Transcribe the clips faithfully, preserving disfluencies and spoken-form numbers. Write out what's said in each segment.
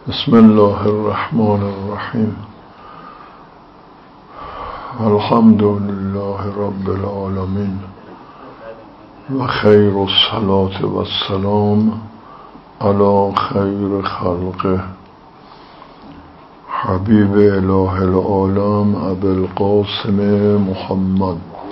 بسم الله الرحمن الرحیم. الحمد لله رب العالمین و خیر الصلاة و السلام علی خیر خلقه حبیب اله العالم ابی القاسم محمد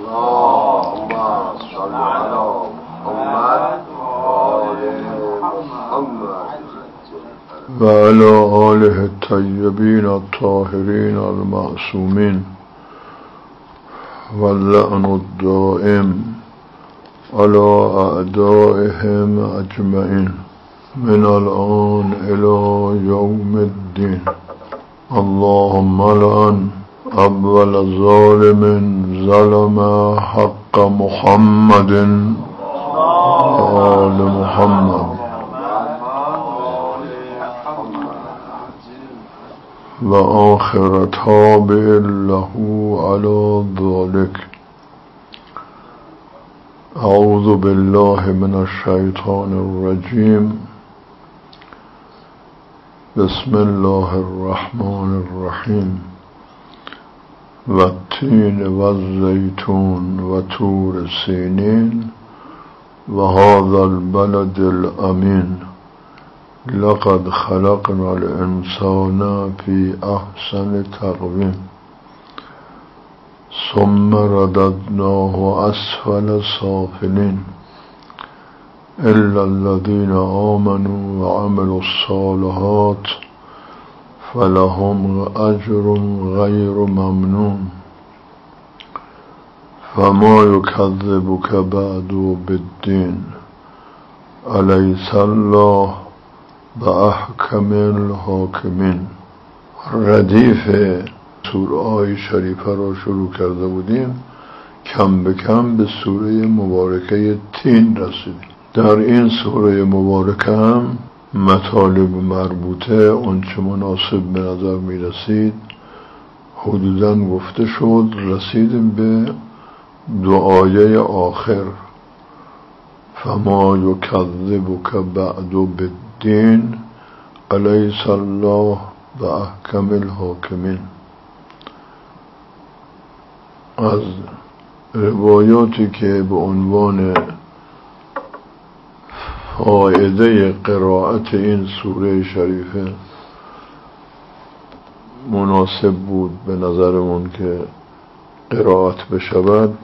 و علی آله الطیبین الطاهرین المعصومین واللعن الدائم علی اعدائهم اجمعین من الآن الی یوم الدین. اللهم لعن اول ظالم ظلم حق محمد و آل محمد و آخر تابع له على ذلك. اعوذ بالله من الشیطان الرجیم. بسم الله الرحمن الرحیم. و التین و الزیتون و طور سینین و هذا البلد الامین لقد خلقنا الانسان فی احسن تقویم ثم رددناه اسفل سافلین الا الذين آمنوا وعملوا الصالحات فلهم اجر غیر ممنون. فما یکذبک بعد بالدین الیس الله باحکم الحاکمین. ردیف سوره های شریفه را شروع کرده بودیم، کم به کم به سوره مبارکه تین رسیدیم. در این سوره مبارکه هم مطالب مربوطه اونچه مناسب به نظر می رسید حدوداً گفته شد. رسیدیم به دعای آخر، فما یکذبک بعد بالدین الیس الله باحکم الحاکمین. از روایاتی که به عنوان فایده قرائت این سوره شریفه مناسب بود به نظرمون که قرائت بشود،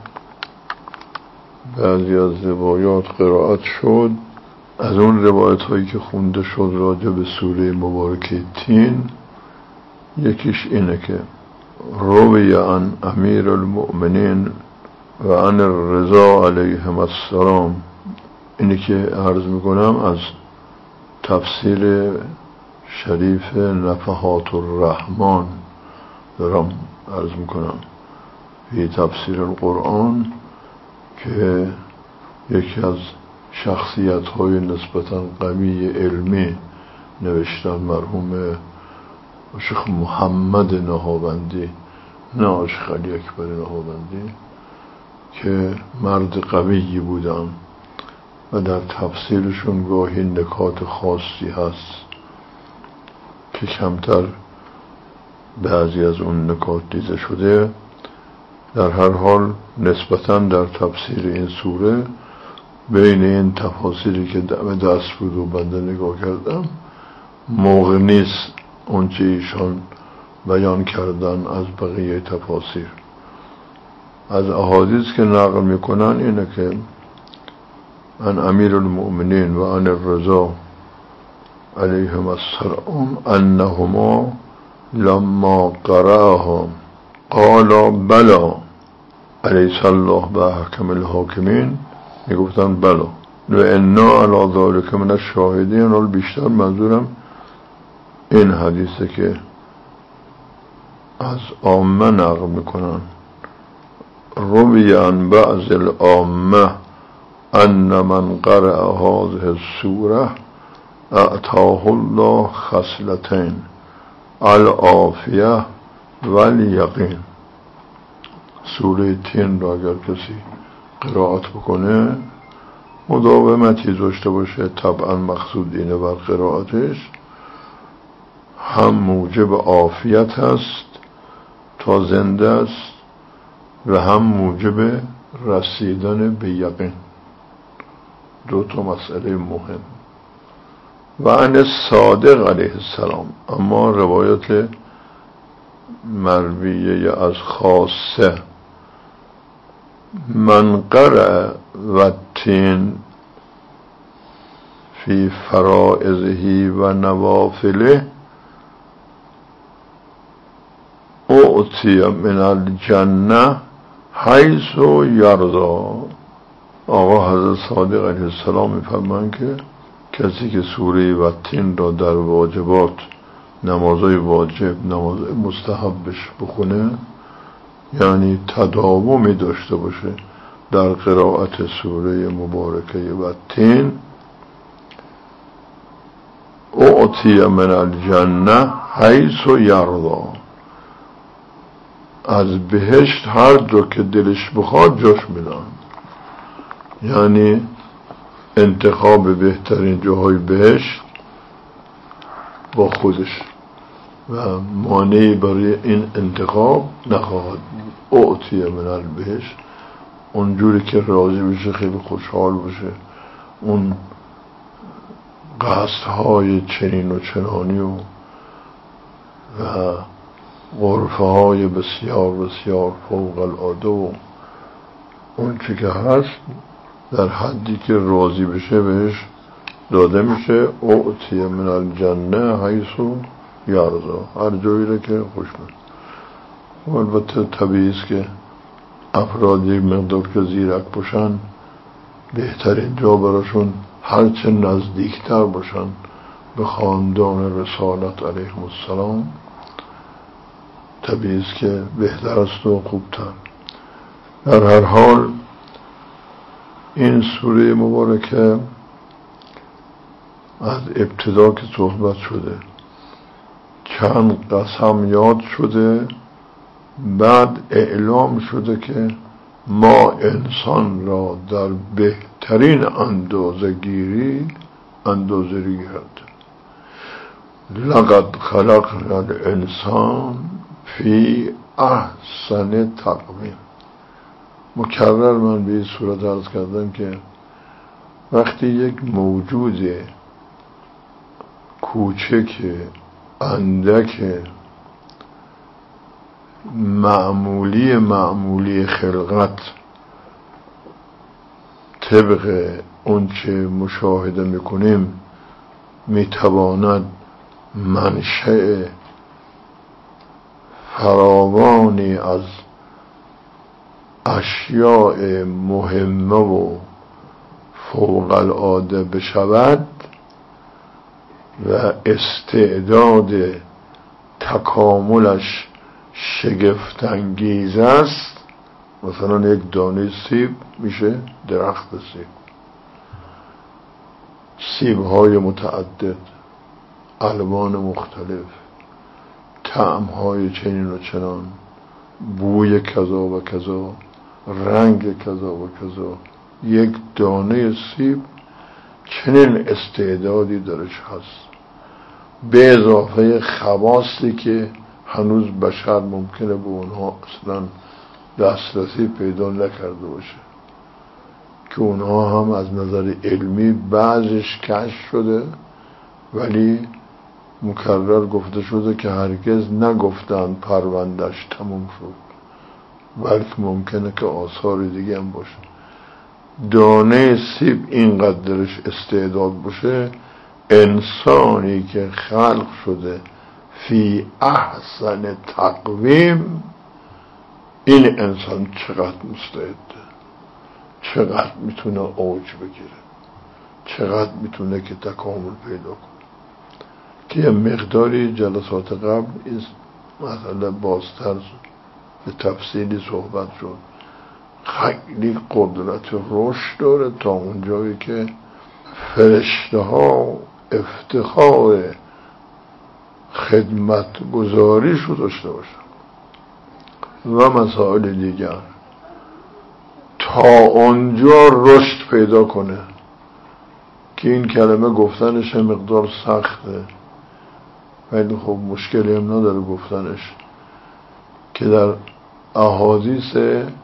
بعضی از روایات قرائت شد. از اون روایت هایی که خونده شد راجع به سوره مبارکه تین، یکیش اینه که روی عن امیر المؤمنین و عن الرضا علیهم السلام. اینی که عرض میکنم از تفسیر شریف نفحات الرحمن دارم عرض میکنم فی تفسیر القرآن، که یکی از شخصیت های نسبتا قوی علمی نوشتن، مرحوم شیخ محمد نهابندی، نه شیخ علی اکبر نهابندی، که مرد قوی بودن و در تفسیرشون گاهی نکات خاصی هست که کمتر بعضی از اون نکات دیده شده. در هر حال نسبتاً در تفسیر این سوره بین این تفاسیری که دم دست بود و بنده نگاه کردم موقع نیست اون چه ایشان بیان کردن از بقیه تفاسیر. از احادیث که نقل میکنن اینه که عن امیر المؤمنین و عن الرضا علیهم السلام انهما لما قرأها قالا بلا الیس الله باحکم الحاکمین. میگفتن بلا و انا علی ذلک من الشاهدین. حال بیشتر منظورم این حدیثه که از عامه نقل میکنن. روی عن بعض العامه ان من قرأ هذه السوره اعطاه الله خصلتین العافیه والیقین. سوره تین را اگر کسی قرائت بکنه مداومتی داشته باشه، طبعا مقصود اینه بر قرائتش، هم موجب عافیت است تا زنده است و هم موجب رسیدن به یقین. دو تا مسئله مهم. و عن صادق علیه السلام، اما روایت مرویه از خاصه، من قرأ و تین فی فرائضه و نوافله اعطی من الجنه حیث یرضا. آقا حضرت صادق علیه السلام میفرمایند که کسی که سوره و تین را در واجبات، نمازهای واجب، نمازهای مستحبش بخونه، یعنی تداومی داشته باشه در قرائت سوره مبارکه و تین، اعطی من الجنه حیث یرضا، از بهشت هر جا که دلش بخواد جاش میدن. یعنی انتخاب بهترین جاهای بهشت با خودش و مانعی برای این انتخاب نخواهد بود. اعطی من البهشت، اونجوری که راضی بشه، خیلی خوشحال بشه، اون قصدهای چنین و چنانی و و غرفه های بسیار بسیار فوق العاده و اون چی که هست در حدی که راضی بشه بهش داده میشه. اعطی من الجنه حیث یرضا، هر جایی رو که خوش من. البته طبیعی است که افراد یک مقدار که زیرک باشن، بهترین جا براشون هرچه نزدیکتر باشن به خاندان رسالت علیهم السلام، طبیعی است که بهتر است و خوبتر. در هر حال این سوره مبارکه از ابتدا که صحبت شده چند قسم یاد شده، بعد اعلام شده که ما انسان را در بهترین اندازه گیری اندازه گیرد. لقد خلقنا الانسان فی احسن تقویم. مکرر من به این صورت عرض کردم که وقتی یک موجود کوچک اندک معمولی معمولی خلقت طبق اون چه مشاهده میکنیم میتواند منشأ فراوانی از اشیاء مهمه و فوق العاده بشود و استعداد تکاملش شگفت انگیز است. مثلا یک دانه سیب میشه درخت سیب، سیب های متعدد، الوان مختلف، طعم های چنین و چنان، بوی کذا و کذا، رنگ کذا و کذا. یک دانه سیب چنین استعدادی درش هست، به اضافه خواصی که هنوز بشر ممکنه به اونها اصلا دسترسی پیدا نکرده باشه، که اونها هم از نظر علمی بعضش کشف شده، ولی مکرر گفته شده که هرگز نگفتن پروندهش تموم شد، بلکه ممکنه که آثار دیگه هم باشه. دانه سیب اینقدرش استعداد باشه، انسانی که خلق شده فی احسن تقویم، این انسان چقدر مستعده، چقدر میتونه اوج بگیره، چقدر میتونه که تکامل پیدا کنه. که یه مقداری جلسات قبل این مسئله بازتر به تفصیلی صحبت شد. خیلی قدرت رشد داره تا اونجایی که فرشته ها افتخار خدمت گذاریش رو داشته باشن و مسائل دیگر، تا اونجا رشد پیدا کنه که این کلمه گفتنش مقدار سخته، خیلی خوب، مشکلی هم نداره گفتنش، که در احادیث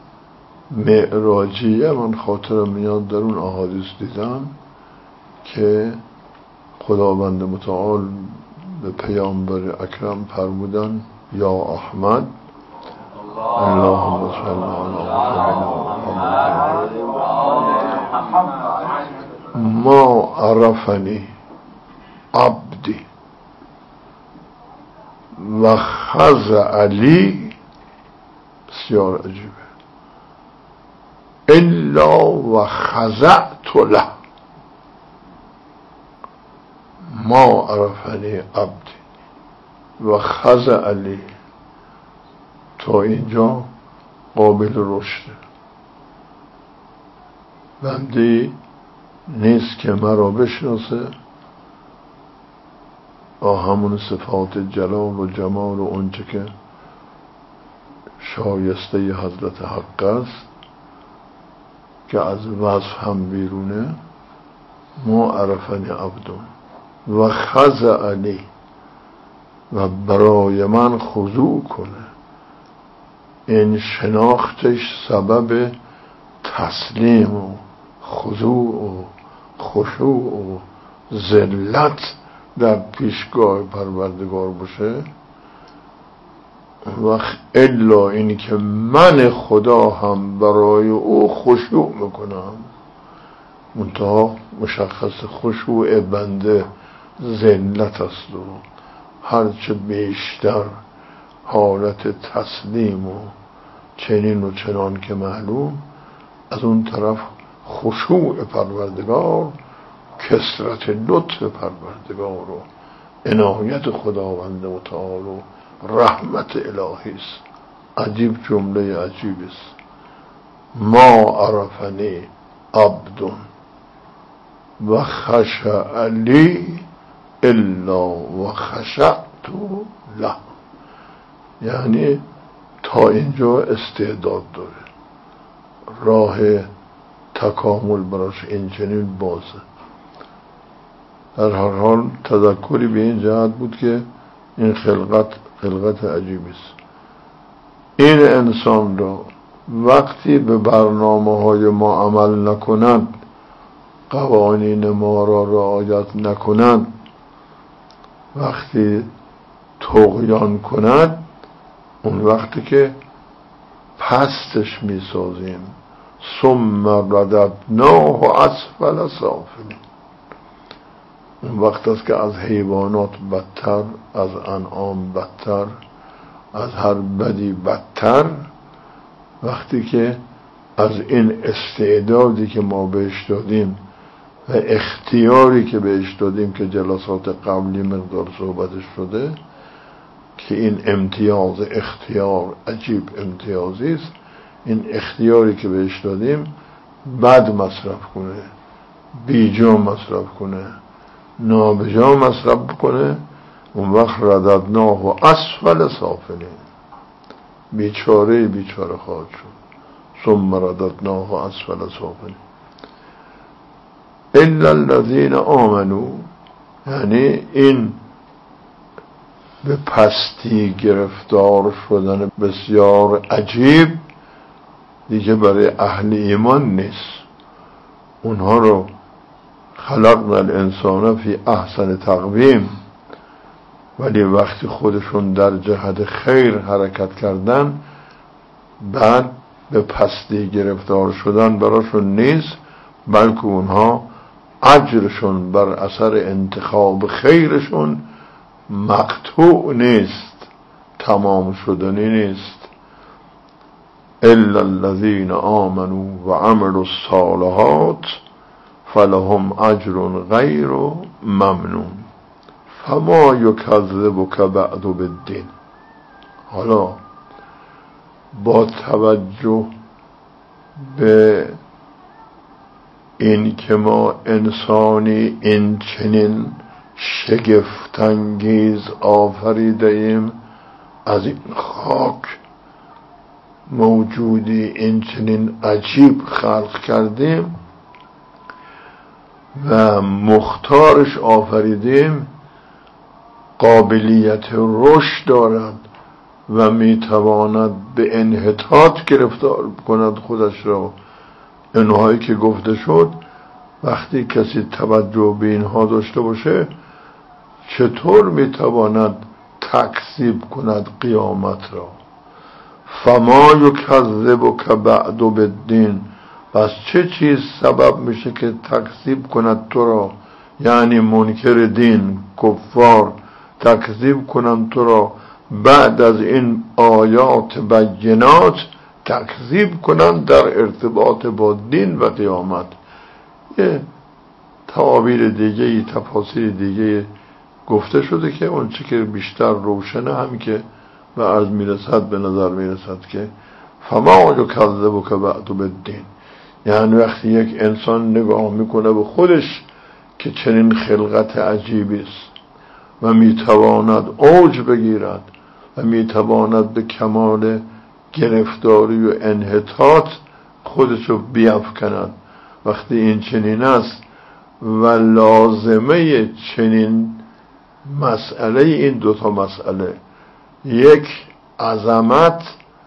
معراجیه من خاطرم میاد در اون احادیث دیدم که خداوند متعال به پیامبر اکرم فرمودن یا احمد اللهم صل علی محمد ما عرفنی عبدی و خضع لی، بسیار عجیبه، الا و خضعت له. ما عرفنی عبدی و خضع لی، تا اینجا قابل رشده. بنده نیست که مرا بشناسه با همون صفات جلال و جمال و اونچه که شایسته حضرت حق است که از وصف هم بیرونه. ما عرفنی عبدون و خضع لی، و برای من خضوع کنه. این شناختش سبب تسلیم و خضوع و خشوع و ذلت در پیشگاه پروردگار باشه. وقت الا اینی که من خدا هم برای او خشوع میکنم، منتها مشخص خشوع بنده ذلت است و هرچه بیشتر حالت تسلیم و چنین و چنان که معلوم، از اون طرف خشوع پروردگار، کثرت لطف پروردگار و عنایت خداوند متعال و رحمت الهی است. عجیب، جمله عجیب است. ما عرفنی عبد و خشع لی الا و خشعت له، یعنی تا اینجا استعداد داره، راه تکامل براش این چنین بازه. در هر حال تذکری به این جهت بود که این خلقت خلقت عجیبی است. این انسان را وقتی به برنامه های ما عمل نکنند، قوانین ما را رعایت نکنند، وقتی طغیان کند، اون وقتی که پستش می سازیم. ثم رددناه اسفل سافلین، اون وقت است که از حیوانات بدتر، از انعام بدتر، از هر بدی بدتر، وقتی که از این استعدادی که ما بهش دادیم و اختیاری که بهش دادیم که جلسات قبلی مقدار صحبتش شده، که این امتیاز اختیار عجیب امتیازی است، این اختیاری که بهش دادیم بد مصرف کنه، بیجا مصرف کنه، نابجا مصرف کنه، اون وقت رددناه و اسفل سافلین، بیچاره بیچاره خواهد شد. ثم رددناه و اسفل سافلین الا الذین آمنوا، یعنی این به پستی گرفتار شدن بسیار عجیب دیگه برای اهل ایمان نیست. اونها رو خلقنا الانسان فی احسن تقویم، ولی وقتی خودشون در جهت خیر حرکت کردن، بعد به پستی گرفتار شدن براشون نیست، بلکه اونها اجرشون بر اثر انتخاب خیرشون مقطوع نیست، تمام شدنی نیست. الا الذین آمنوا و عملوا الصالحات فلهم اجر غیر ممنون فما یکذبک بعد بالدین. حالا با توجه به این که ما انسانی این چنین شگفت‌انگیز آفریده ایم، از این خاک موجودی این چنین عجیب خلق کردیم و مختارش آفریدیم، قابلیت رشد دارد و میتواند به انحطاط گرفتار کند خودش را. اینهایی که گفته شد، وقتی کسی توجه به اینها داشته باشه چطور میتواند تکذیب کند قیامت را؟ فما یکذبک بعد بالدین، پس چه چیز سبب میشه که تکذیب کند تو را، یعنی منکر دین کفار تکذیب کنند تو را بعد از این آیات بینات، تکذیب کنند در ارتباط با دین و قیامت. یه تعابیر دیگه، تفاسیر دیگه گفته شده که اون چه که بیشتر روشنه همین که به عرض میرسد به نظر میرسد که فما یکذبک بعد بالدین، یعنی وقتی یک انسان نگاه میکنه به خودش که چنین خلقت عجیبی است و میتواند اوج بگیرد و میتواند به کمال گرفتاری و انحطاط خودشو بیفکند، وقتی این چنین است و لازمه چنین مسئله، این دوتا مسئله، یک عظمت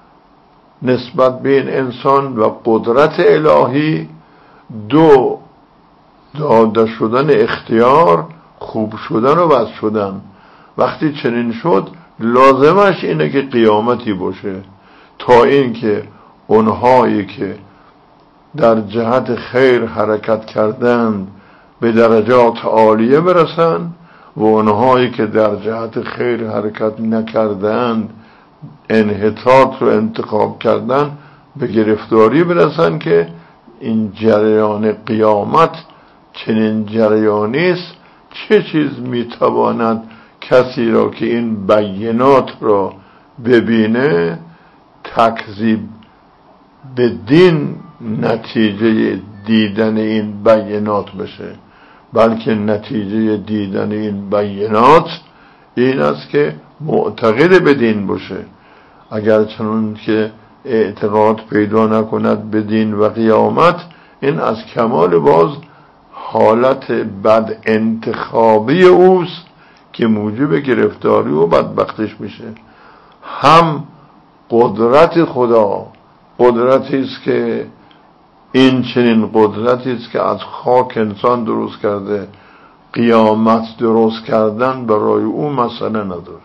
نسبت به این انسان و قدرت الهی، دو داده شدن اختیار، خوب شدن و بد شدن. وقتی چنین شد لازمش اینه که قیامتی باشه تا این که اونهایی که در جهت خیر حرکت کردند به درجات عالیه برسند و اونهایی که در جهت خیر حرکت نکردند، انحطاط رو انتخاب کردن، به گرفتاری برسن که این جریان قیامت چنین جریانی است. چه چیز میتواند کسی را که این بینات را ببینه تکذیب به دین نتیجه دیدن این بینات بشه، بلکه نتیجه دیدن این بینات این است که معتقد به دین باشه. اگر چنون که اعتقاد پیدا نکند به دین و قیامت، این از کمال باز حالت بد انتخابی اوست که موجب گرفتاری و بدبختیش میشه. هم قدرت خدا قدرتی است که این چنین قدرتی است که از خاک انسان درست کرده، قیامت درست کردن برای او مسئله نداره،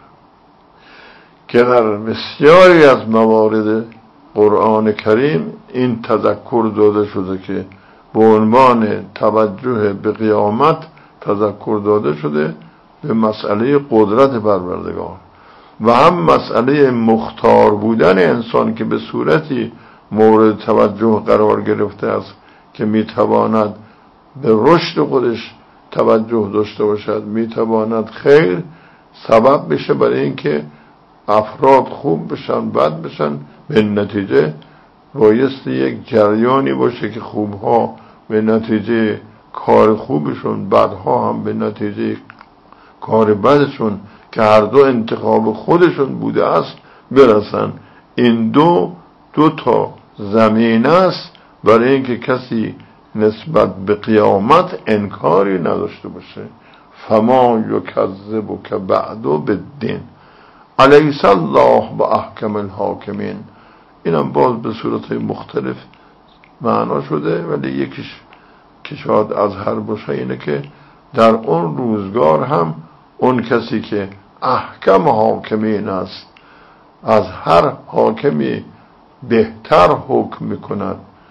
که در بسیاری از موارد قرآن کریم این تذکر داده شده که به عنوان توجه به قیامت تذکر داده شده به مسئله قدرت پروردگار و هم مسئله مختار بودن انسان که به صورتی مورد توجه قرار گرفته است که میتواند به رشد خودش توجه داشته باشد، میتواند خیر سبب بشه برای اینکه افراد خوب بشن بد بشن. به نتیجه بایستی یک جریانی باشه که خوبها به نتیجه کار خوبشون، بدها هم به نتیجه کار بدشون که هر دو انتخاب خودشون بوده است برسن. این دو دو تا زمینه است برای اینکه کسی نسبت به قیامت انکاری نداشته باشه. فما یکذبک بعد بالدین الیس الله با احکم الحاکمین. اینم باز به صورت مختلف معنا شده، ولی یکیش که شاید از هر باشه اینه که در اون روزگار هم اون کسی که احکم حاکمین است، از هر حاکمی بهتر حکم میکند،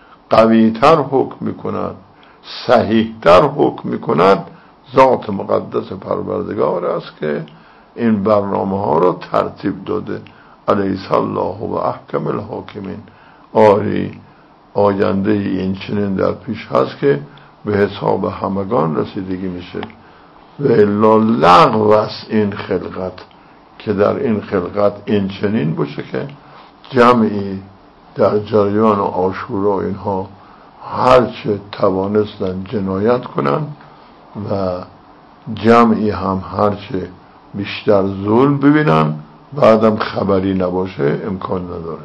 قویتر حکم میکند، صحیحتر حکم میکند، ذات مقدس پروردگار است که این برنامه ها رو ترتیب داده. الیس الله و احکم الحاکمین. آری آینده این چنین در پیش هست که به حساب همگان رسیدگی میشه و الا لغو است این خلقت، که در این خلقت این چنین باشه که جمعی در جریان عاشورا اینها هرچه توانستن جنایت کنن و جمعی هم هرچه بیشتر ظلم ببینن، بعدم خبری نباشه امکان نداره.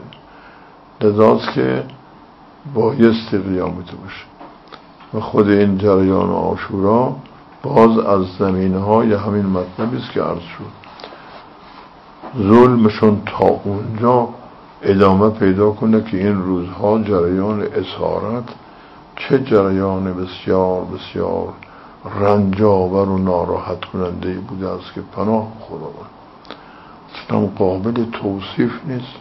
لذاست که بایستی قیامت باشه و خود این جریان عاشورا باز از زمینه های همین مطلبی است که عرض شد. ظلمشون تا اونجا ادامه پیدا کنه که این روزها جریان اسارت چه جریان بسیار بسیار رنجاور و ناراحت کننده بوده است که پناه خداوند اصلا قابل توصیف نیست.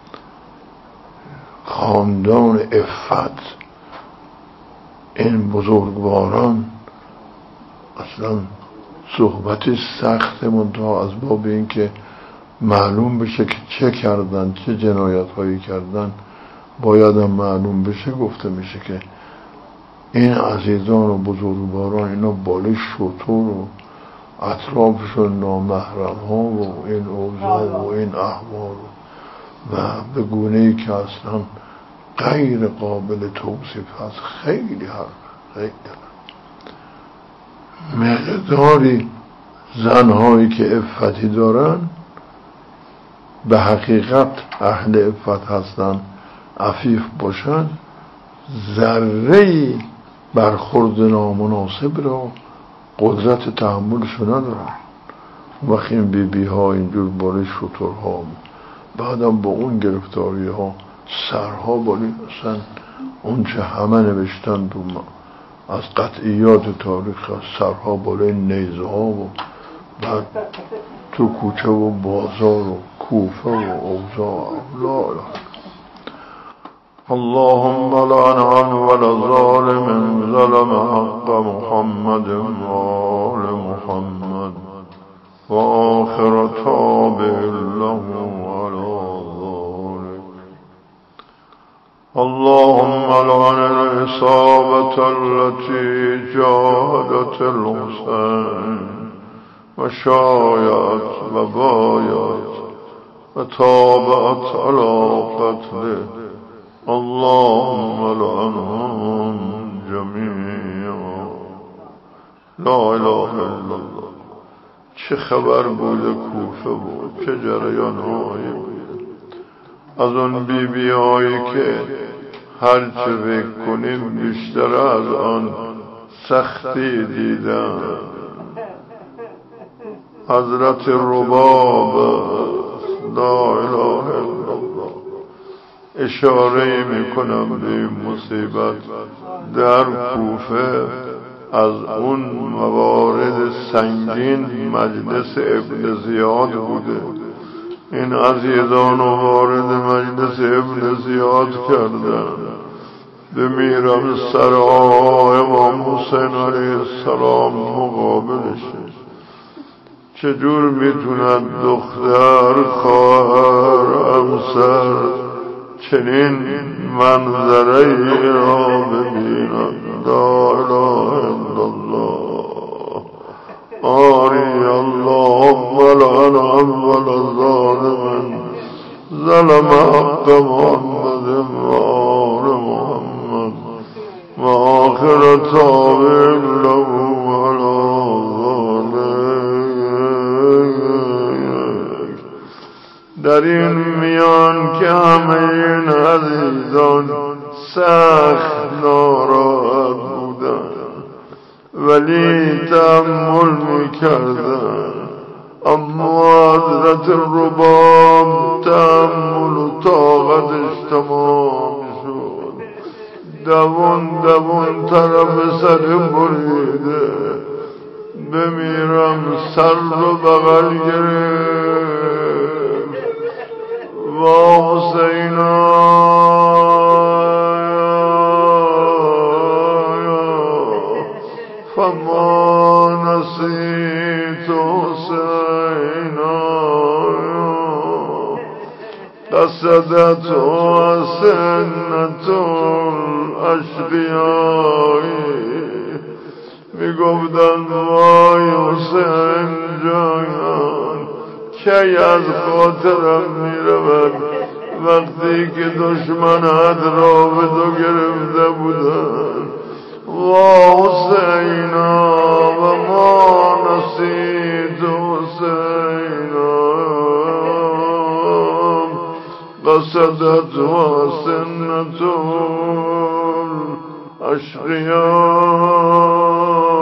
خاندان عفت، این بزرگواران، اصلا صحبتی سخت منتها از باب این که معلوم بشه که چه کردن، چه جنایت هایی کردن، باید هم معلوم بشه. گفته میشه که این عزیزان و بزرگواران اینا بالای شطور و اطرافشون نامحرم ها و این اوضاع و این احوال و به گونه‌ای که اصلا غیر قابل توصیف هست. خیلی هست، خیلی مقداری زنهایی که عفتی دارن به حقیقت اهل عفت هستن، عفیف باشن، ذره‌ای برخورد نامناسب را قدرت تحملش ندارن. وقتی این بی بی ها اینجور بالای شطورها، بعدم با اون گرفتاری ها سرها بالای، اصلا اون چه همه نوشتن دو ما از قطعیات تاریخ، سرها بالای نیزه ها و بعد تو کوچه و بازار و کوفه و اوضاع. لا اله اللهم لعن ولا ظالم ظلم حق محمد و آل محمد و آخر تابع له ولا ذلك. اللهم لعن العصابة التي جاهدت الحسين وشايعت وبايعت وتابعت على قتله. اللهم لعنهم جميعا. لا اله الا الله. چه خبر بوده کوفه بود، چه جریان هایی بود از اون بی بی هایی که هر چه فکر کنیم بیشتر از آن سختی دیدن. حضرت رباب لا اله الا الله اشاره میکنم به این مصیبت در کوفه. از اون موارد سنگین مجلس ابن زیاد بوده. این عزیزان وارد مجلس ابن زیاد کردن، به میرم سرای امام حسین علیه السلام مقابلشه. چجور میتوند دختر، خواهر، همسر چنین منظره را ببیند؟ لا اله الا الله. آری اللهم لعن اول ظالم ظلم حق محمد و آل محمد و آخر تابع له ولا ذلك. در این میان که همه این عزیزان سخت ناراحت بودن ولی تحمل میکردن، اما حضرت رباب تحمل و طاقتش تمام شد. دوون دوون طرف سر بریده، بمیرم سر رو بغل گرفت. و حسینا فما نسیت حسینا قصدت سنت الاشقیاء. می گفتن وای حسین جان کی از خاطرم می رود وقتی که دشمنت را به تو گرفته بودن. و حسینا و ما نسید حسینا قصدت و سنت الاشقیاء.